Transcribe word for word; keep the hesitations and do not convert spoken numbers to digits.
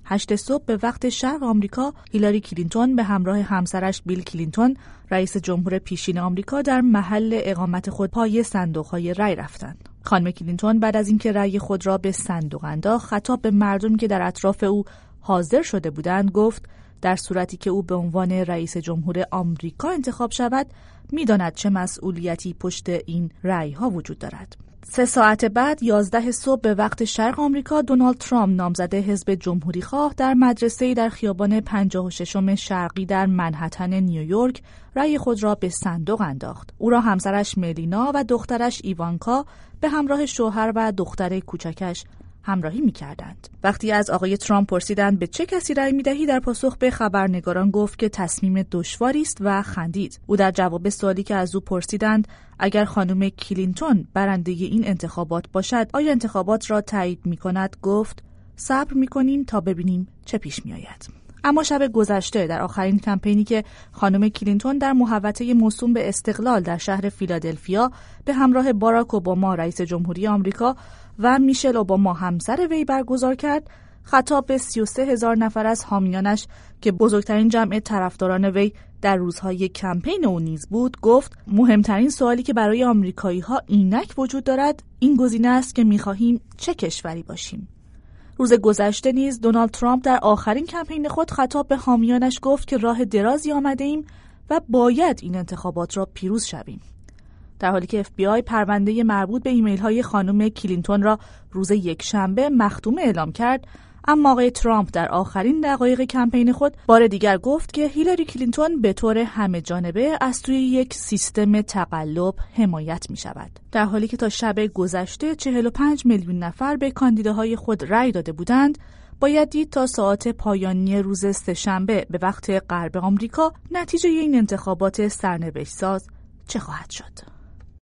هشت صبح به وقت شرق آمریکا، هیلاری کلینتون به همراه همسرش بیل کلینتون، رئیس جمهور پیشین آمریکا، در محل اقامت خود پای صندوق‌های رای رفتند. خانم کلینتون بعد از اینکه رای خود را به صندوق انداخت، خطاب به مردمی که در اطراف او حاضر شده بودند گفت در صورتی که او به عنوان رئیس جمهور آمریکا انتخاب شود، می‌داند چه مسئولیتی پشت این رأی‌ها وجود دارد. سه ساعت بعد یازده صبح به وقت شرق آمریکا، دونالد ترامپ نامزد حزب جمهوری خواه در مدرسه‌ای در خیابان پنجاه و ششم شرقی در منهتن نیویورک رأی خود را به صندوق انداخت. او را همسرش ملینا و دخترش ایوانکا به همراه شوهر و دختر کوچکش همراهی می‌کردند. وقتی از آقای ترامپ پرسیدند به چه کسی رأی می‌دهی، در پاسخ به خبرنگاران گفت که تصمیم دشواری است و خندید. او در جواب سوالی که از او پرسیدند اگر خانم کلینتون برنده این انتخابات باشد آیا انتخابات را تایید می‌کند، گفت صبر می‌کنیم تا ببینیم چه پیش می‌آید. اما شب گذشته در آخرین کمپینی که خانم کلینتون در محوطه موسوم به استقلال در شهر فیلادلفیا به همراه باراک اوباما رئیس جمهوری آمریکا و میشل اوباما همسر وی برگزار کرد، خطاب به سی و سه هزار نفر از حامیانش که بزرگترین جمع طرفداران وی در روزهای کمپین او نیز بود، گفت مهمترین سوالی که برای آمریکایی‌ها اینک وجود دارد این گزینه است که می‌خواهیم چه کشوری باشیم. روز گذشته نیز دونالد ترامپ در آخرین کمپین خود خطاب به حامیانش گفت که راه درازی آمده ایم و باید این انتخابات را پیروز شویم. در حالی که اف بی آی پرونده مربوط به ایمیل های خانم کلینتون را روز یکشنبه مختوم اعلام کرد، اما آقای ترامپ در آخرین دقایق کمپین خود بار دیگر گفت که هیلاری کلینتون به طور همه جانبه از توی یک سیستم تقلب حمایت می شود. در حالی که تا شب گذشته چهل و پنج میلیون نفر به کاندیداهای خود رأی داده بودند، باید دید تا ساعت پایانی روز سه‌شنبه به وقت غرب آمریکا نتیجه این انتخابات سرنوشت‌ساز چه خواهد شد.